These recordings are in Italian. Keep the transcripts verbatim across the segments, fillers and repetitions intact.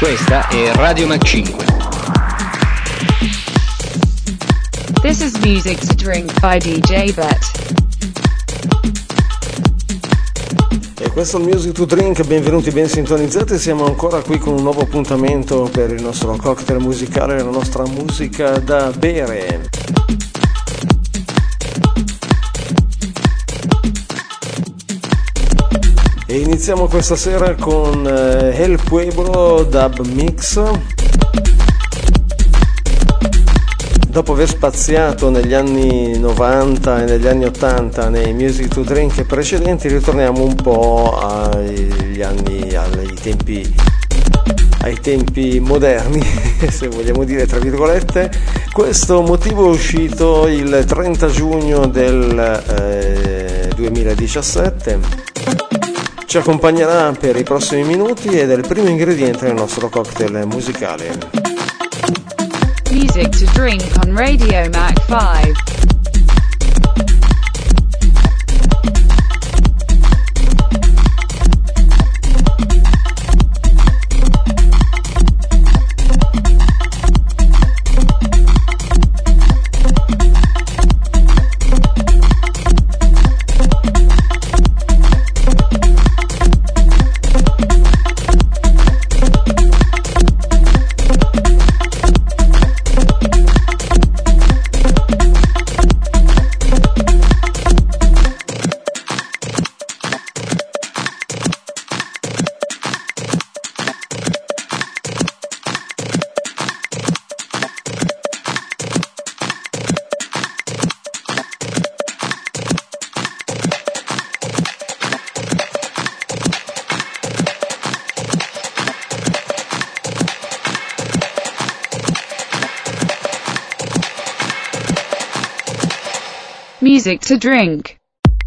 Questa è Radio Mac cinque. This is Music to Drink by D J Bet. E questo è il Music to Drink, benvenuti, ben sintonizzati, siamo ancora qui con un nuovo appuntamento per il nostro cocktail musicale, la nostra musica da bere. E iniziamo questa sera con eh, El Pueblo Dub Mix. Dopo aver spaziato negli anni novanta e negli anni ottanta nei Music to Drink precedenti, ritorniamo un po' agli anni, ai tempi, ai tempi moderni, se vogliamo dire tra virgolette. Questo motivo è uscito il trenta giugno del eh, duemiladiciassette. Ci accompagnerà per i prossimi minuti ed è il primo ingrediente del nostro cocktail musicale. Music to Drink on Radio Mac five. Music to Drink.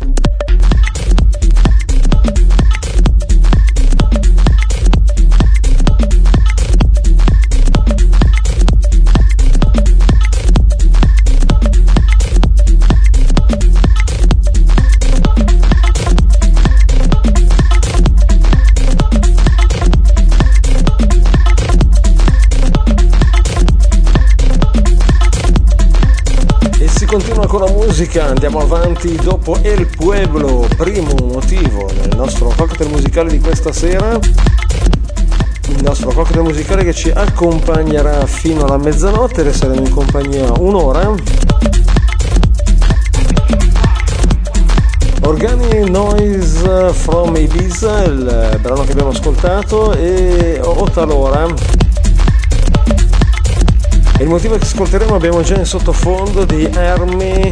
Continua con la musica, andiamo avanti dopo El Pueblo, primo motivo nel nostro cocktail musicale di questa sera, il nostro cocktail musicale che ci accompagnerà fino alla mezzanotte, resteremo in compagnia un'ora. Organic Noise from Ibiza, il brano che abbiamo ascoltato, e Otalora. Il motivo che ascolteremo abbiamo già in sottofondo di Army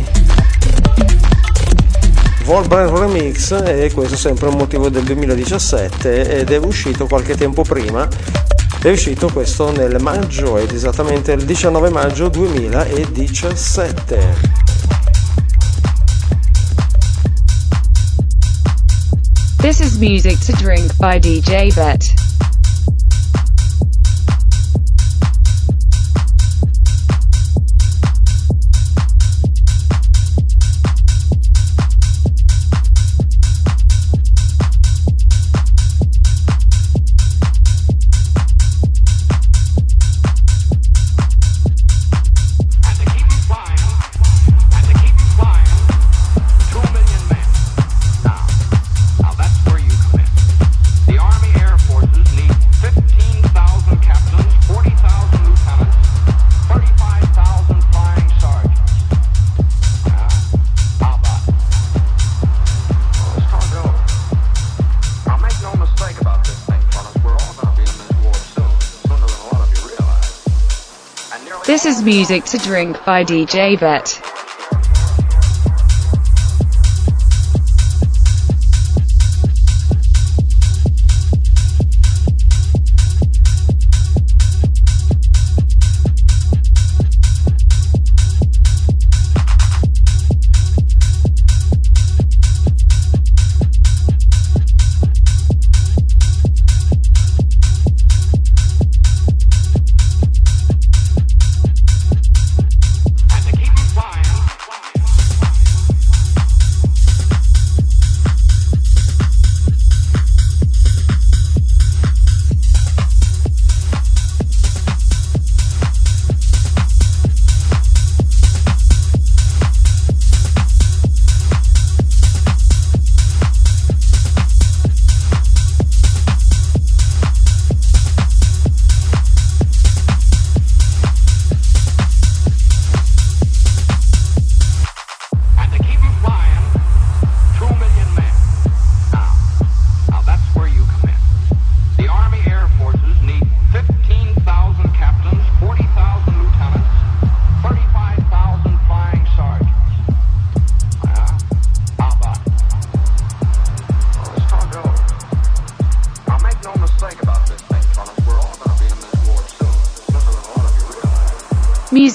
Volbrand Remix, e questo è sempre un motivo del duemiladiciassette ed è uscito qualche tempo prima. È uscito questo nel maggio, ed esattamente il diciannove maggio duemiladiciassette. This is Music to Drink by D J Bet. This is Music to Drink by D J Bet. And to keep you flying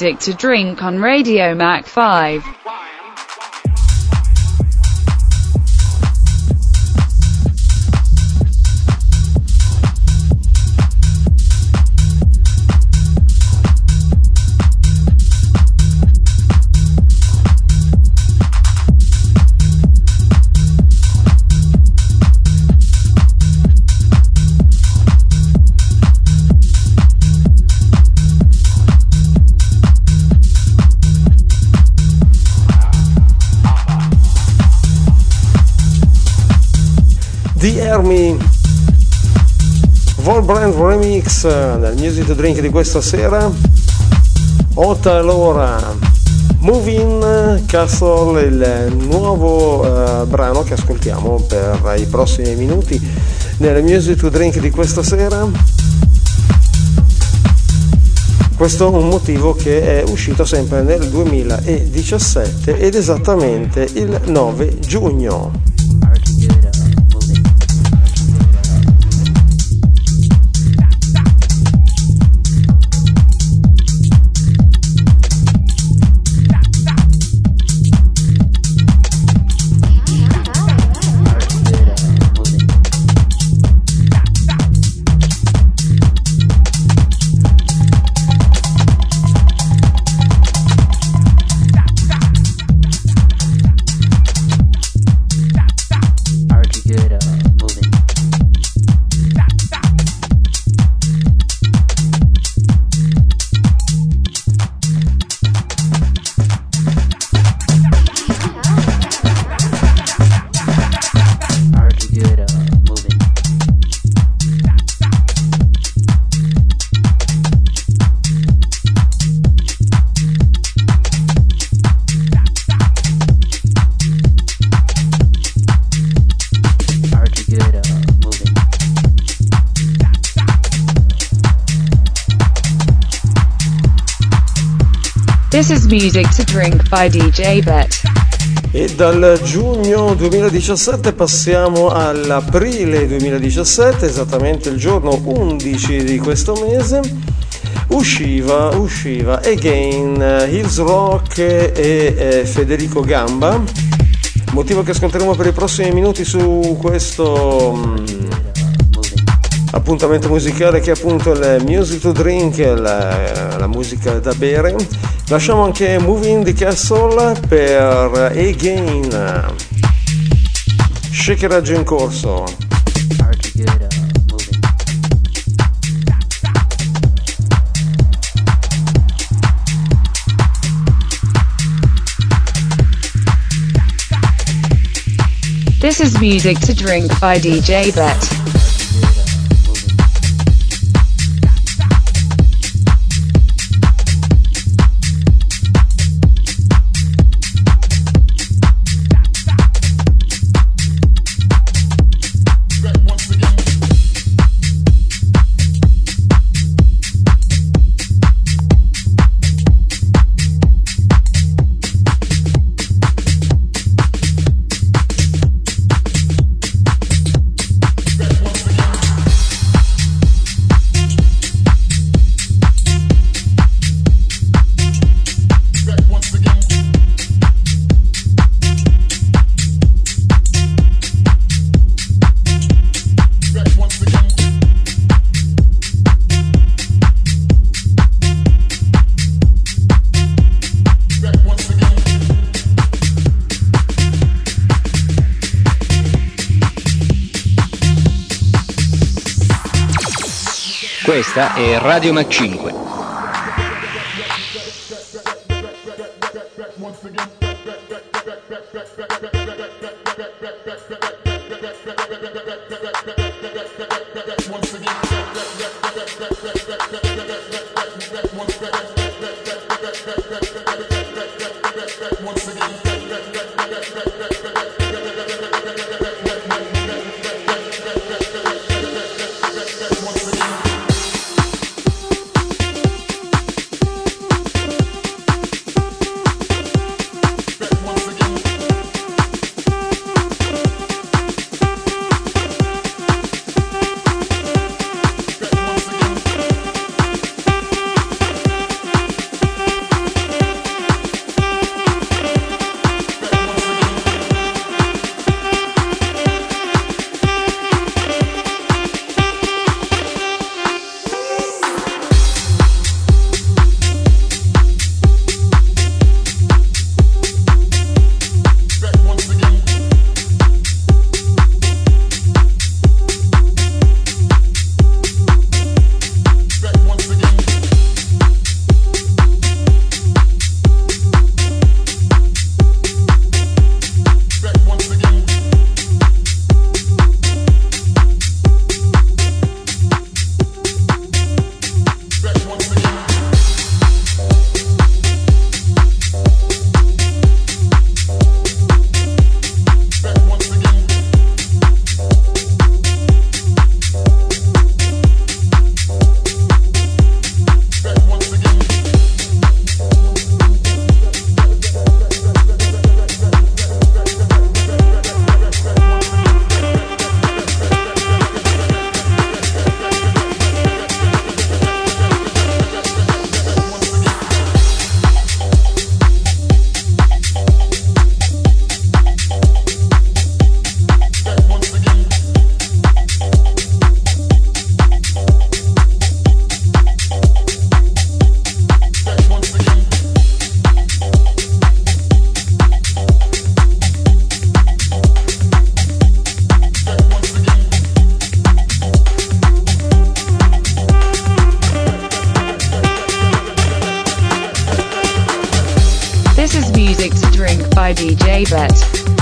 Music to Drink on Radio Mac five. The Army Volbrand Remix nel Music to Drink di questa sera. Ota allora Moving Castle, il nuovo uh, brano che ascoltiamo per i prossimi minuti nel Music to Drink di questa sera. Questo è un motivo che è uscito sempre nel duemiladiciassette ed esattamente il nove giugno. This is Music to Drink by D J Bet. E dal giugno duemiladiciassette passiamo all'aprile duemiladiciassette, esattamente il giorno undici di questo mese, usciva, usciva Again, Hills Rock e eh, Federico Gamba, motivo che ascolteremo per i prossimi minuti su questo mh, appuntamento musicale che è appunto il Music to Drink, la, la musica da bere. Lasciamo anche Moving the Castle per Again, shakeraggio in corso. This is Music to Drink by D J Bet. Questa è Radio Mac cinque. This is Music to Drink by D J Bet.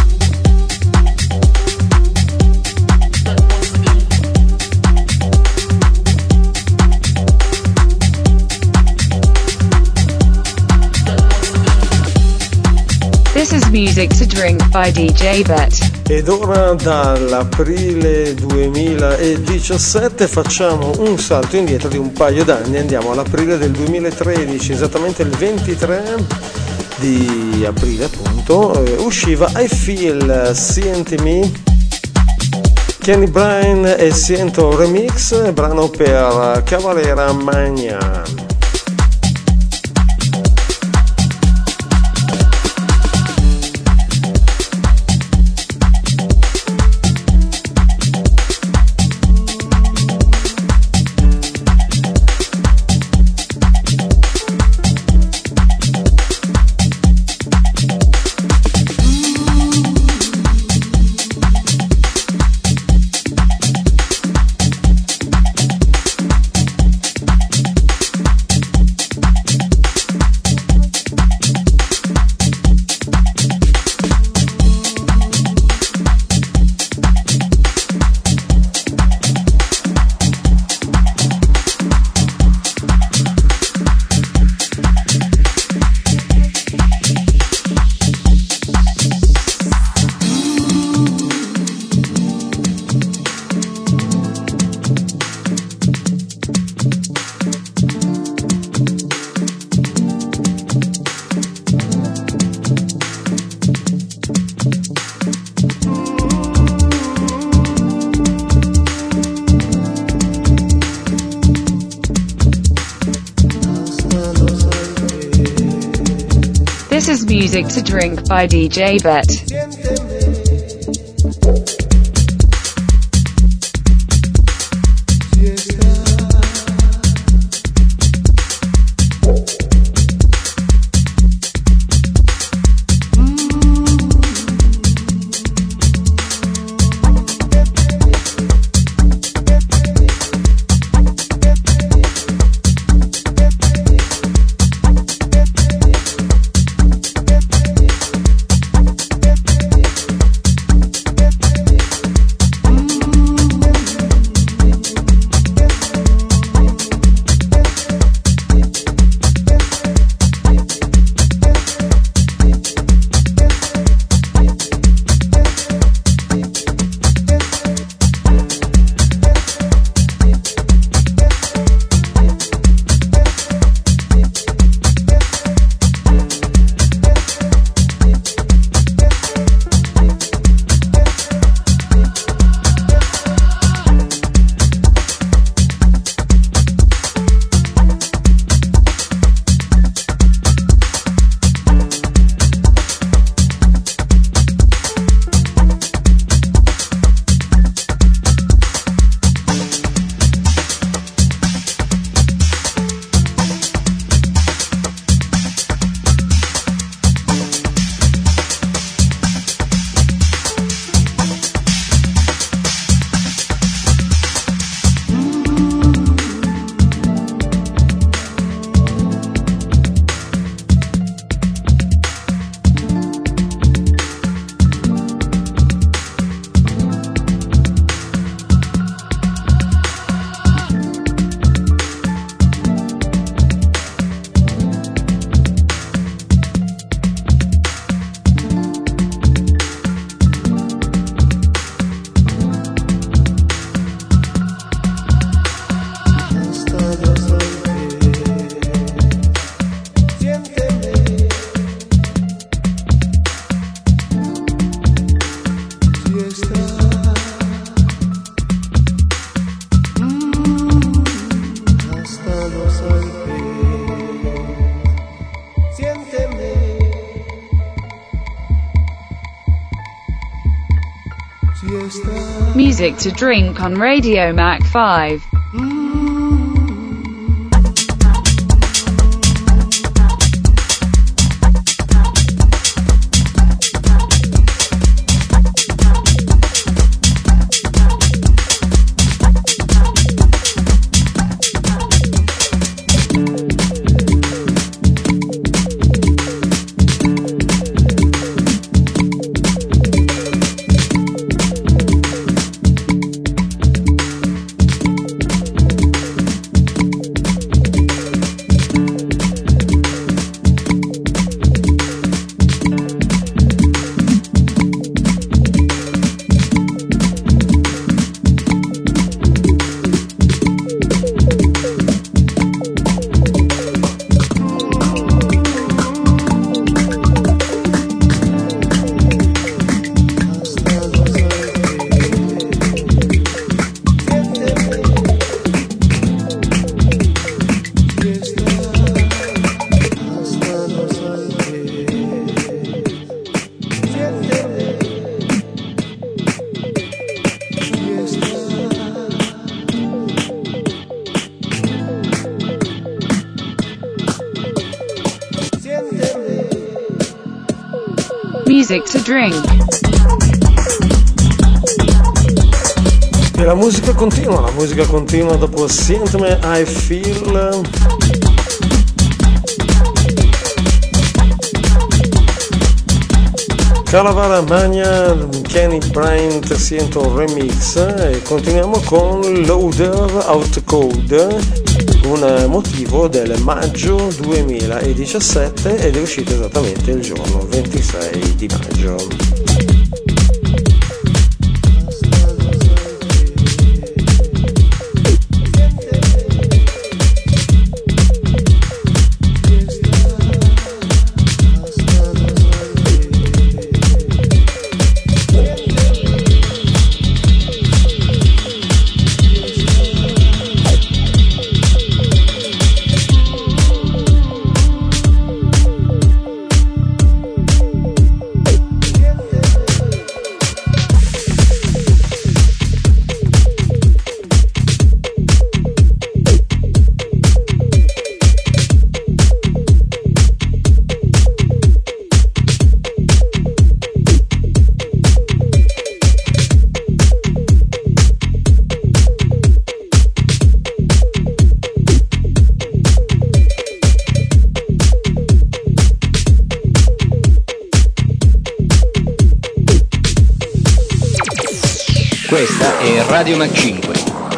This is Music to Drink by D J Bet. Ed ora dall'aprile duemiladiciassette facciamo un salto indietro di un paio d'anni, andiamo all'aprile del duemilatredici, esattamente il ventitré di aprile appunto, eh, usciva I Feel Senti Me, Kenny Bryan e Siento Remix, brano per Cavalera Magna. This is Music to Drink by D J Bet. Music to Drink on Radio Mac five. Music to drink. E la musica continua, la musica continua dopo Sientme I Feel. Calavara Magna, Kenny Bryant Siento Remix, e continuiamo con Loader Outcode, un motivo del maggio duemiladiciassette ed è uscito esattamente il giorno ventisei di maggio. Questa è Radio Mac cinque.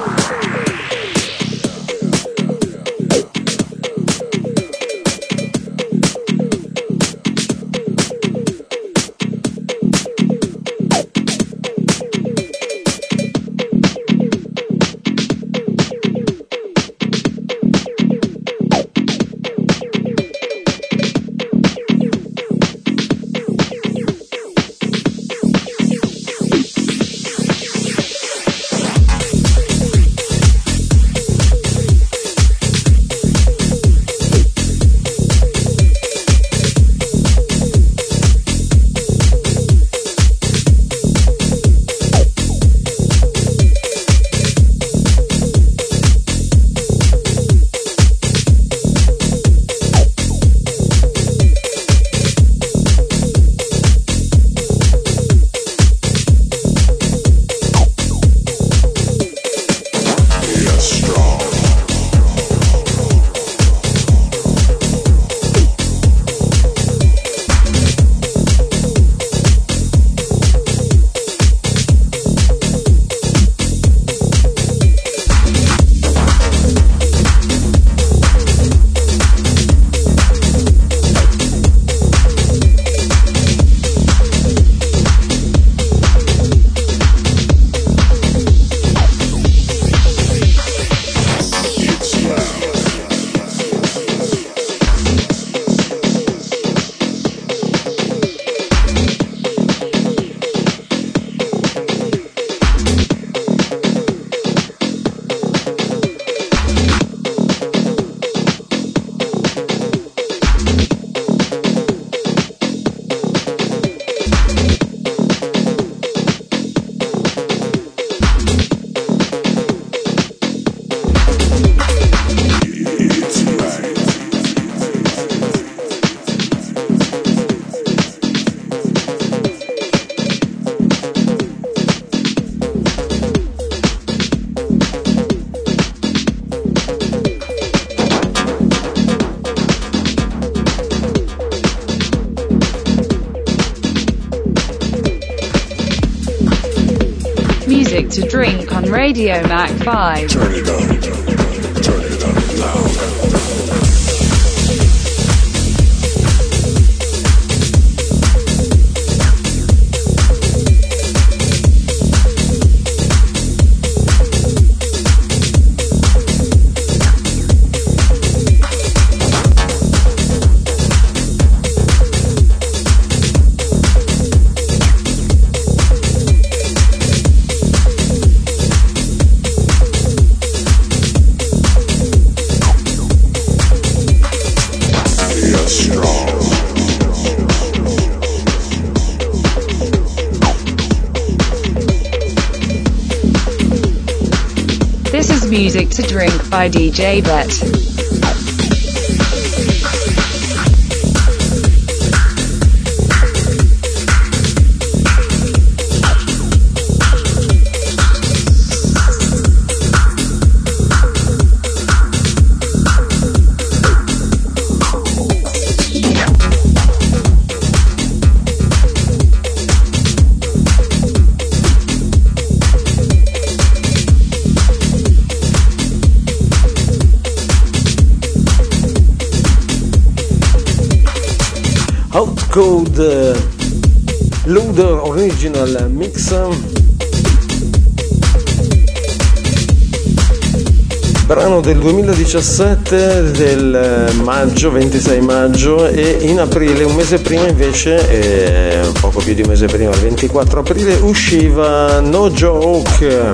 To drink on Radio Mac five. Turn it up. Turn it up loud. Music to Drink by D J Bet. Outcode Loader Original Mix, brano del duemiladiciassette, del maggio, ventisei maggio, e in aprile, un mese prima invece, eh, poco più di un mese prima, il ventiquattro aprile, usciva No Joke,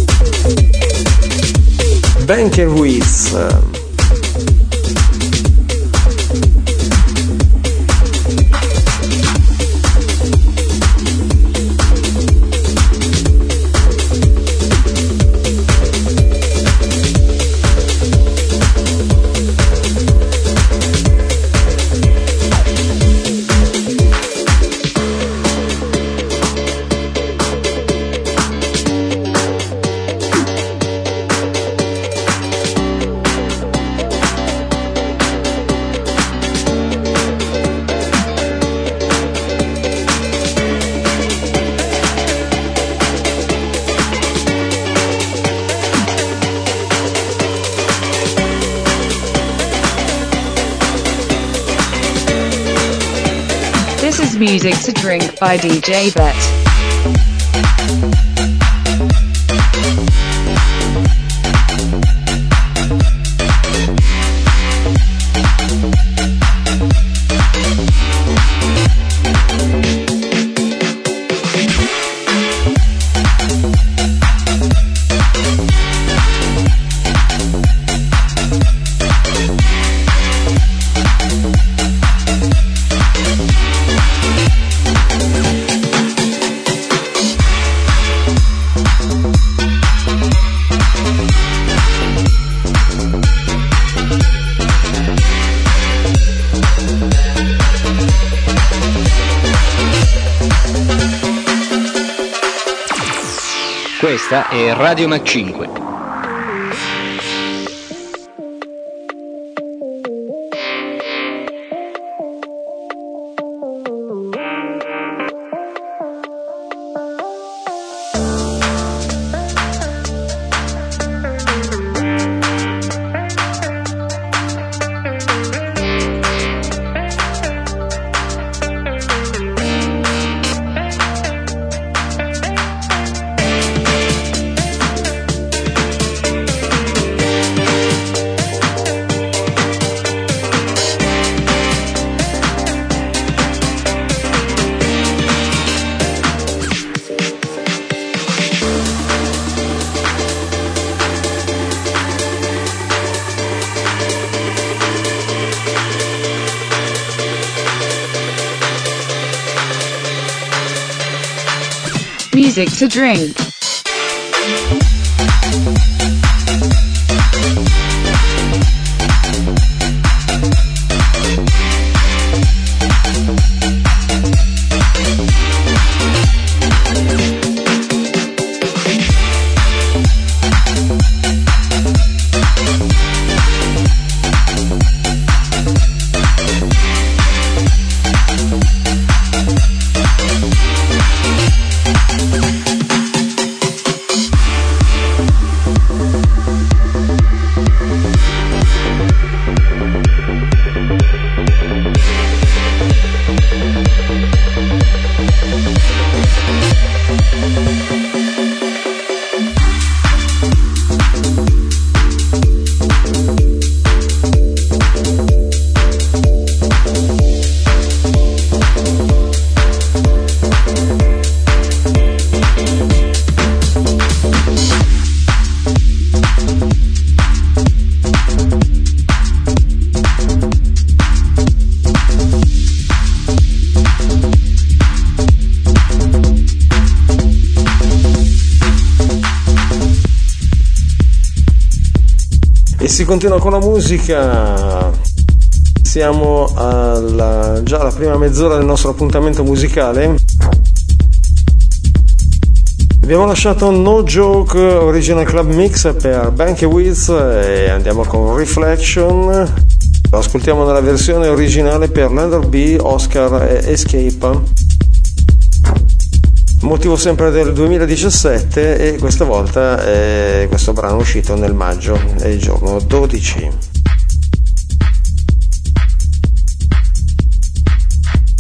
Bankerwitz. This is Music to Drink by D J Bet. Questa è Radio Mac cinque. Music to Drink. E si continua con la musica. Siamo alla, già alla prima mezz'ora del nostro appuntamento musicale. Abbiamo lasciato No Joke Original Club Mix per Bankerwitz e andiamo con Reflection. Lo ascoltiamo nella versione originale per Leather B, Oscar e Escape. Motivo sempre del duemiladiciassette, e questa volta è questo brano uscito nel maggio, è il giorno dodici.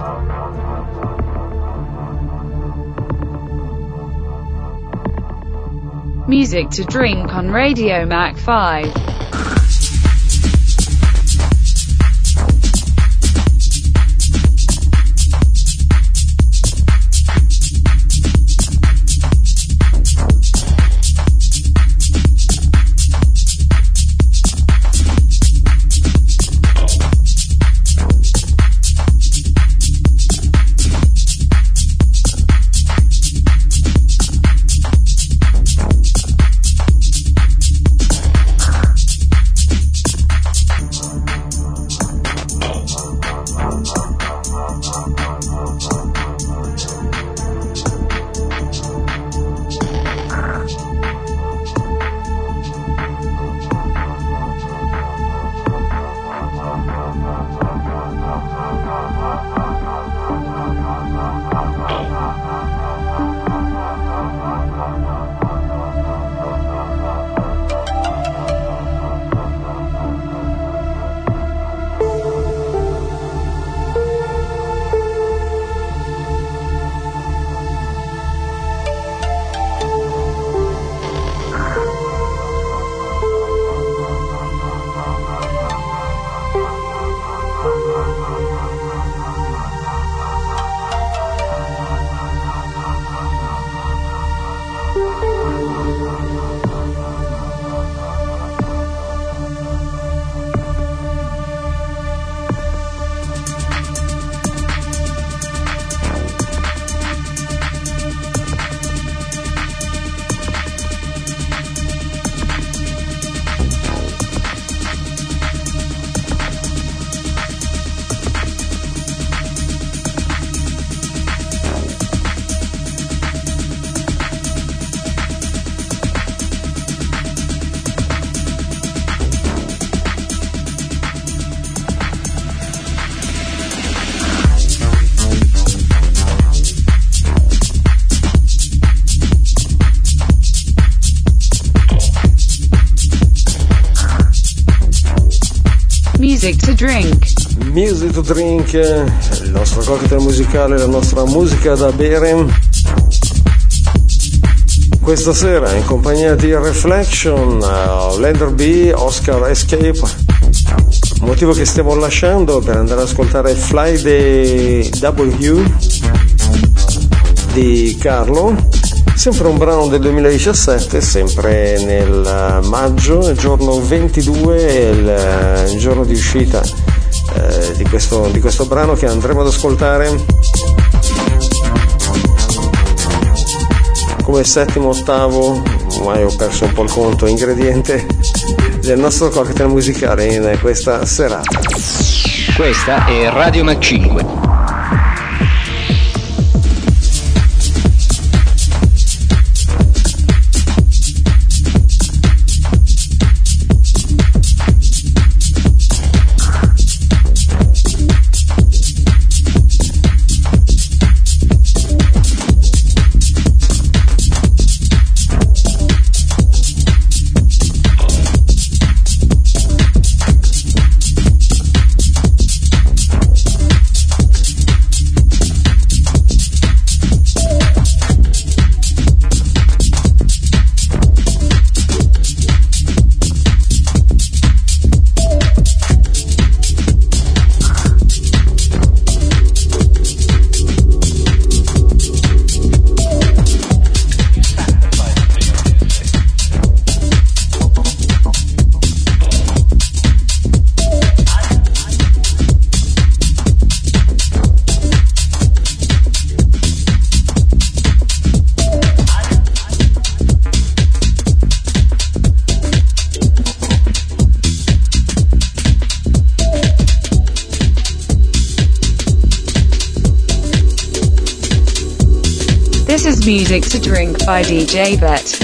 Music to drink on Radio Mac five. Music to drink. Music to drink, il nostro cocktail musicale, la nostra musica da bere. Questa sera in compagnia di Reflection, uh, Lander B, Oscar Escape. Motivo che stiamo lasciando per andare ad ascoltare Fly the W di Carlo. Sempre un brano del duemiladiciassette, sempre nel maggio, il giorno ventidue, il, il giorno di uscita eh, di, questo, di questo brano che andremo ad ascoltare come settimo, ottavo, ormai ho perso un po' il conto, ingrediente del nostro cocktail musicale in questa serata. Questa è Radio Mac cinque. This is Music to Drink by D J Bet.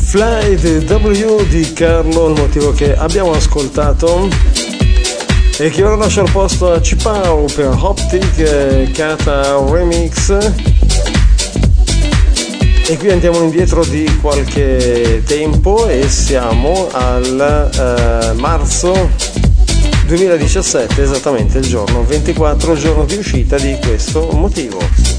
Fly the W di Carlo, il motivo che abbiamo ascoltato e che ora lascia il posto a Cipao per Optic Kata Remix. E qui andiamo indietro di qualche tempo e siamo al eh, marzo duemiladiciassette, esattamente il giorno ventiquattro, giorno di uscita di questo motivo.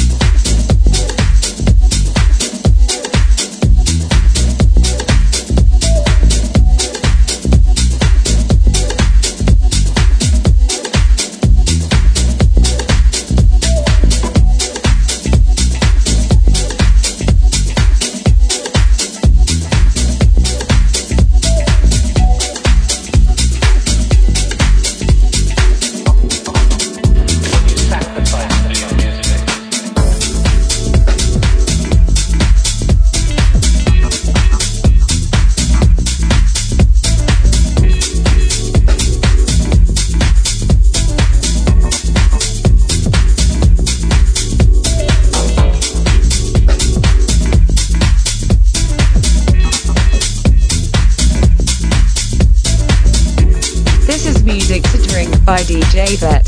By D J Bet.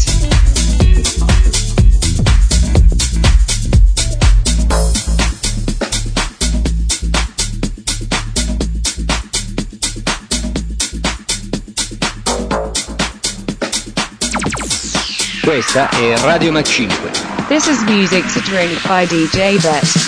Questa è Radio Mac cinque. This is music to drink by D J Bet.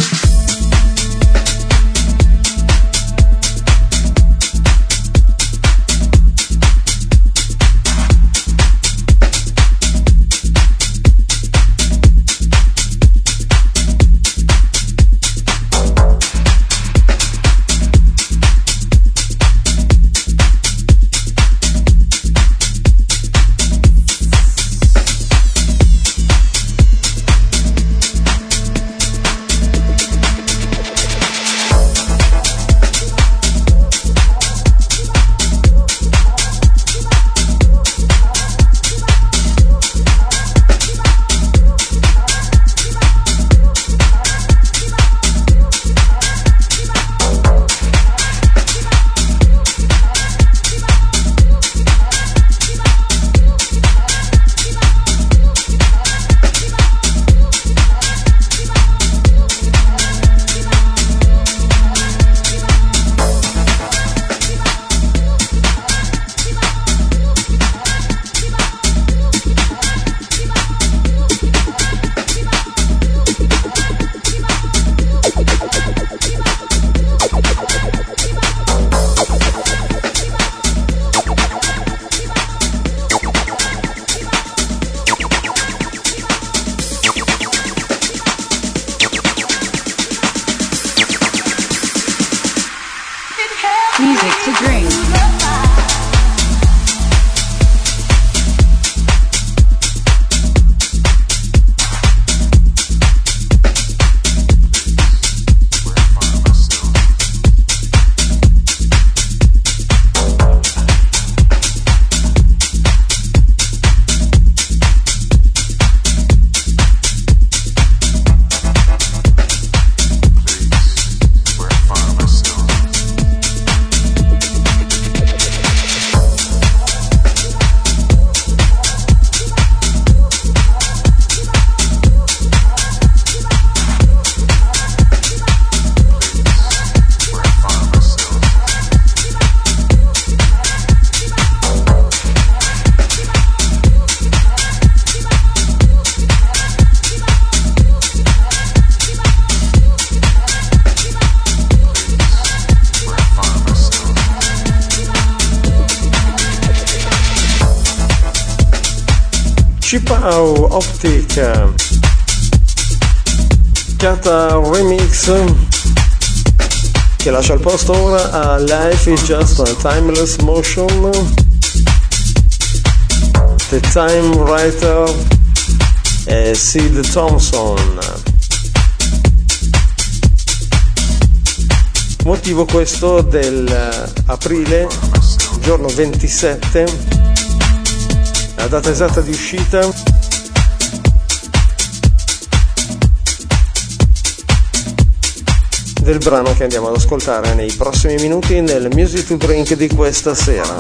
Music to drink. Cipao Optic Kata Remix, che lascia il posto ora a Life is Just a Timeless Motion, The Time Writer e Sid Thompson. Motivo questo del aprile, giorno ventisette, la data esatta di uscita del brano che andiamo ad ascoltare nei prossimi minuti nel Music to Drink di questa sera.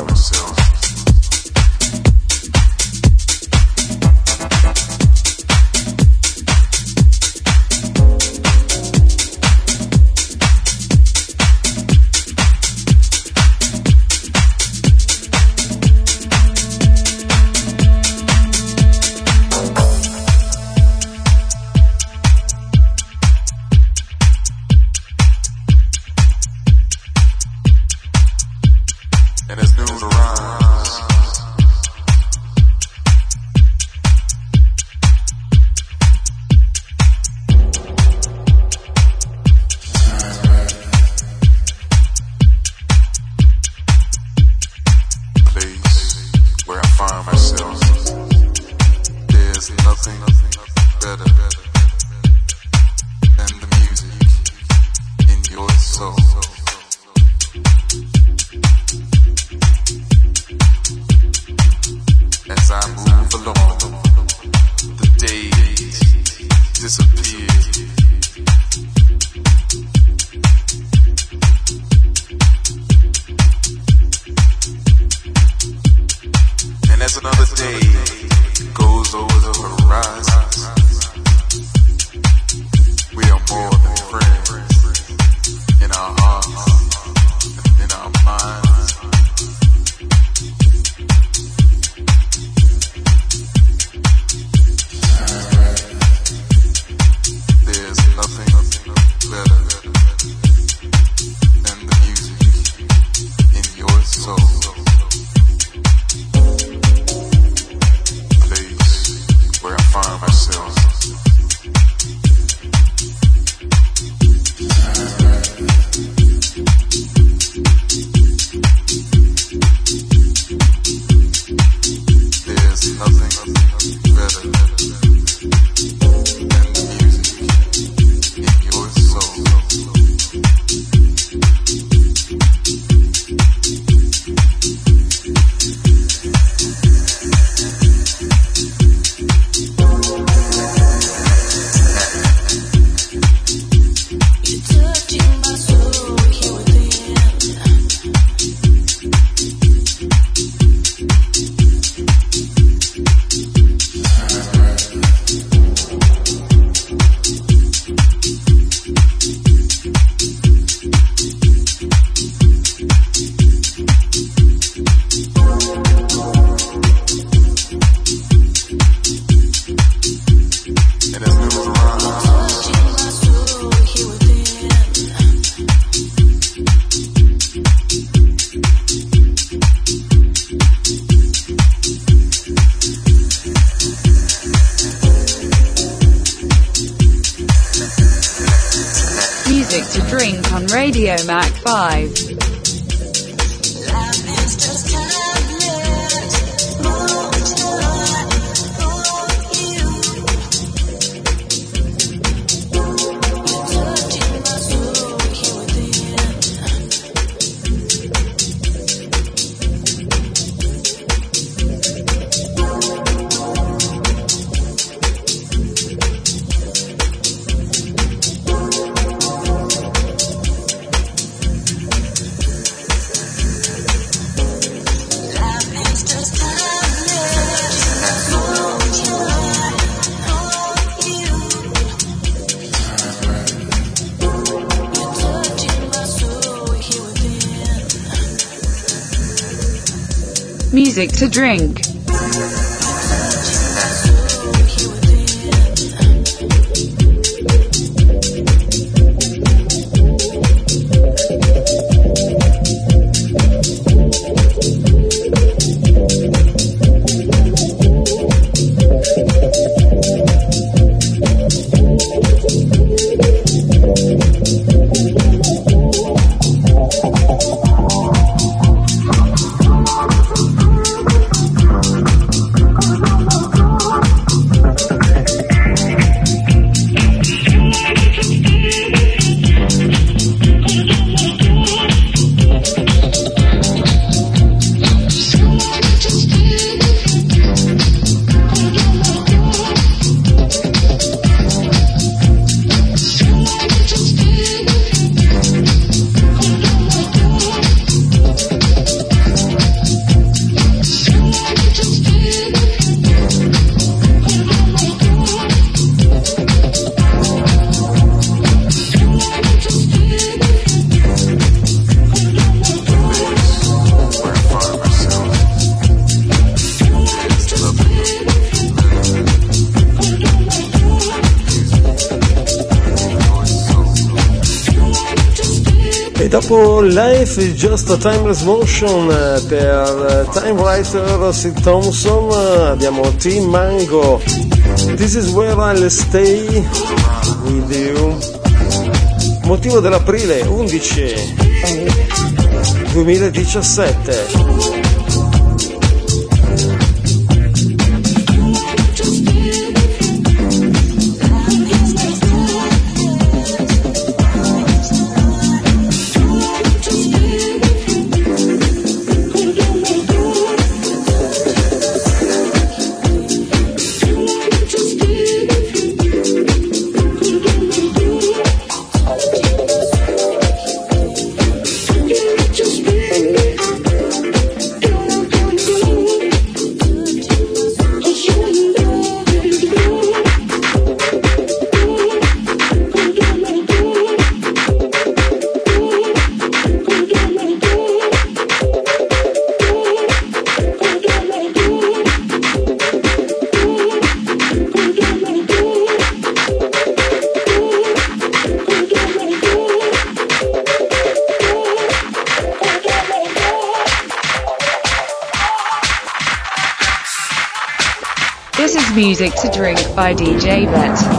Radio Mac five. Music to drink. Dopo Life is Just a Timeless Motion per Time Writer Sid Thompson abbiamo T Mango, This is Where I'll Stay With You, motivo dell'aprile undici duemiladiciassette. This is Music to Drink by D J Bet.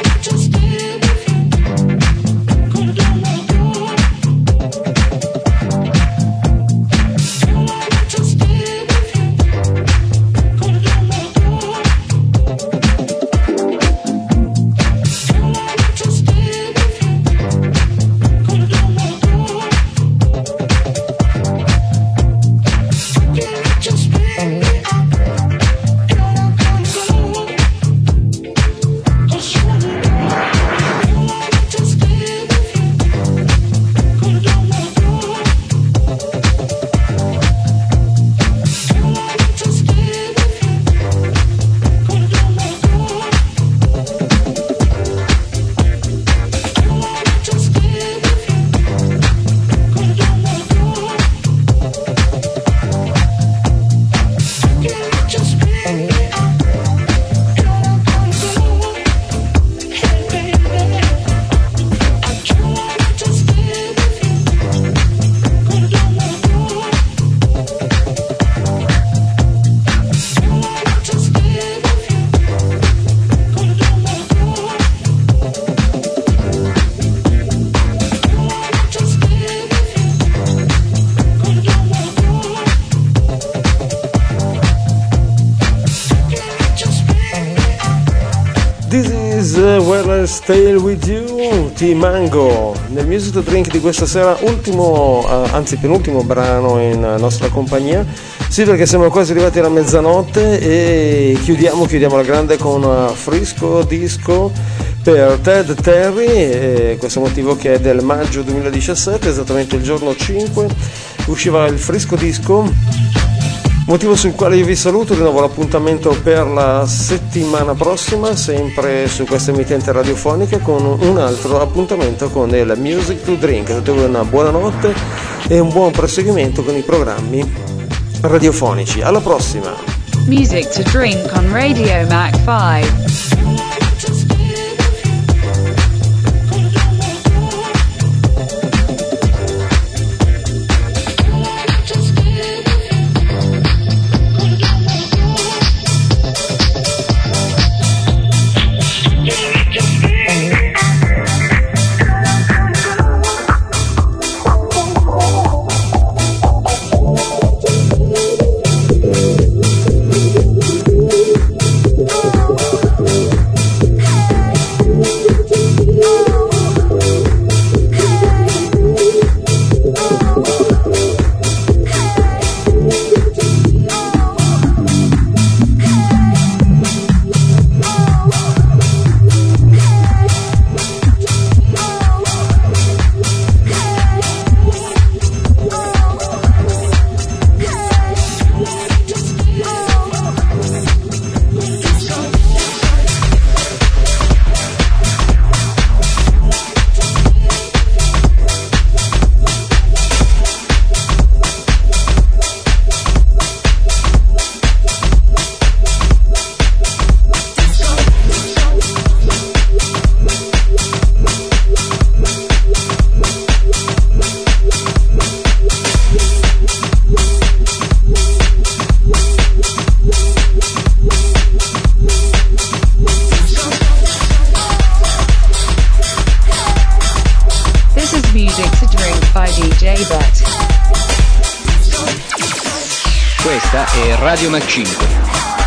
Where I'll Stay With You, T Mango. Nel Music to Drink di questa sera, ultimo, uh, anzi penultimo brano in nostra compagnia. Sì, perché siamo quasi arrivati alla mezzanotte e chiudiamo, chiudiamo la grande con uh, Frisco Disco per Ted Terry, e questo motivo che è del maggio duemiladiciassette, esattamente il giorno cinque, usciva il Frisco Disco. Motivo sul quale io vi saluto, rinnovo l'appuntamento per la settimana prossima, sempre su questa emittente radiofonica, con un altro appuntamento con il Music to Drink. Tutti una buona notte e un buon proseguimento con i programmi radiofonici. Alla prossima! Music to Drink on Radio Mac five. Oh, by D J Bet. Questa è Radio Mac cinque.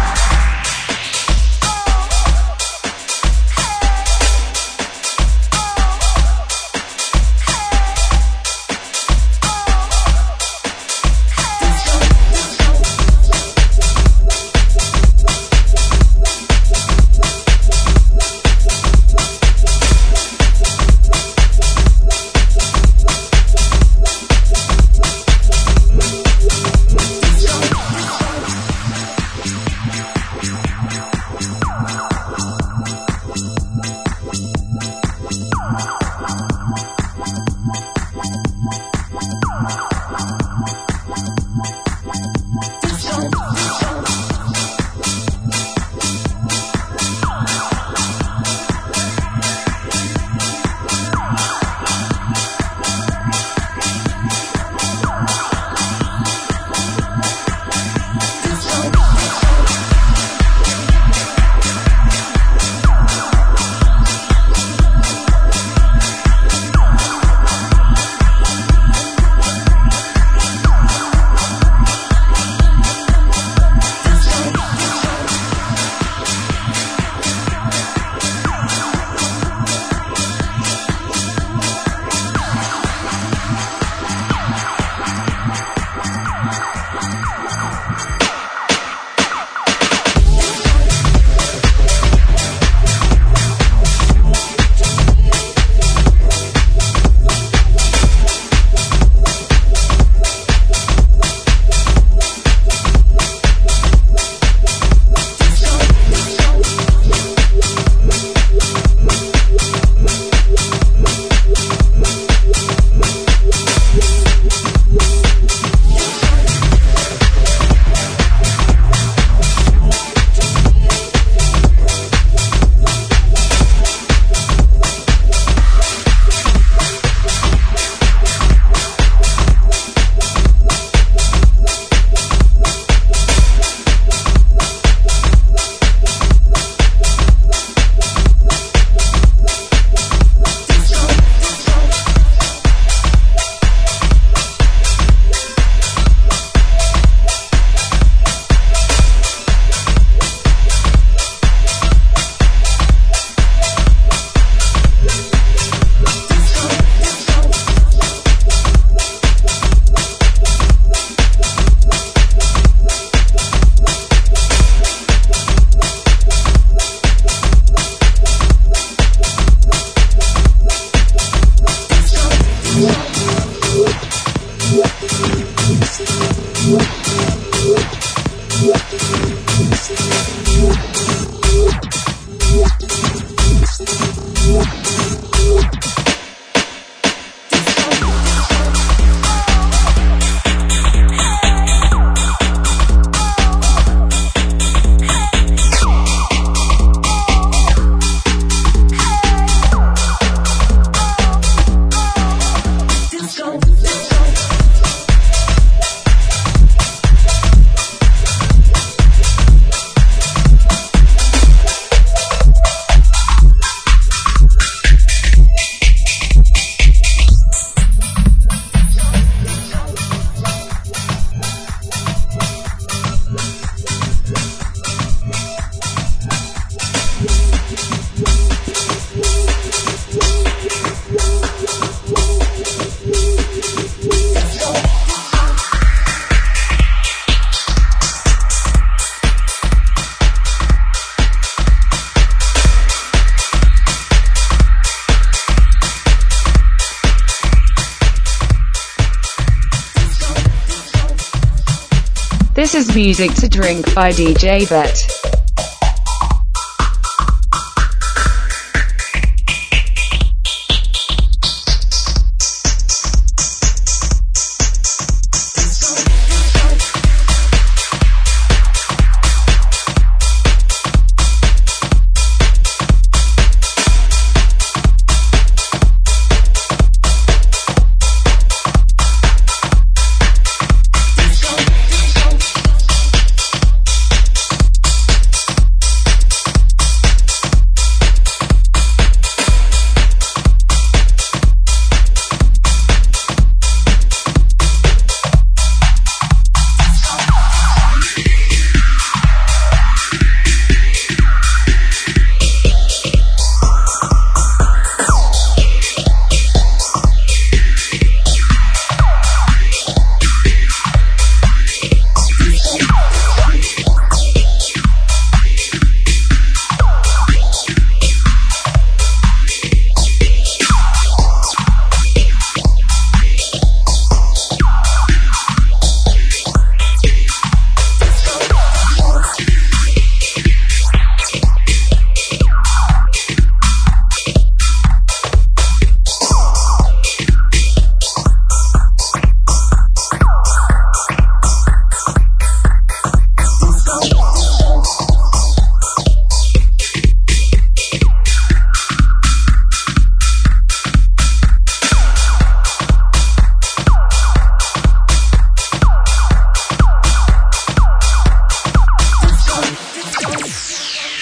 This is Music to Drink by D J Bet.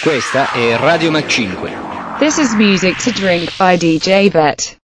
Questa è Radio Mac cinque. This is Music to Drink by D J Bet.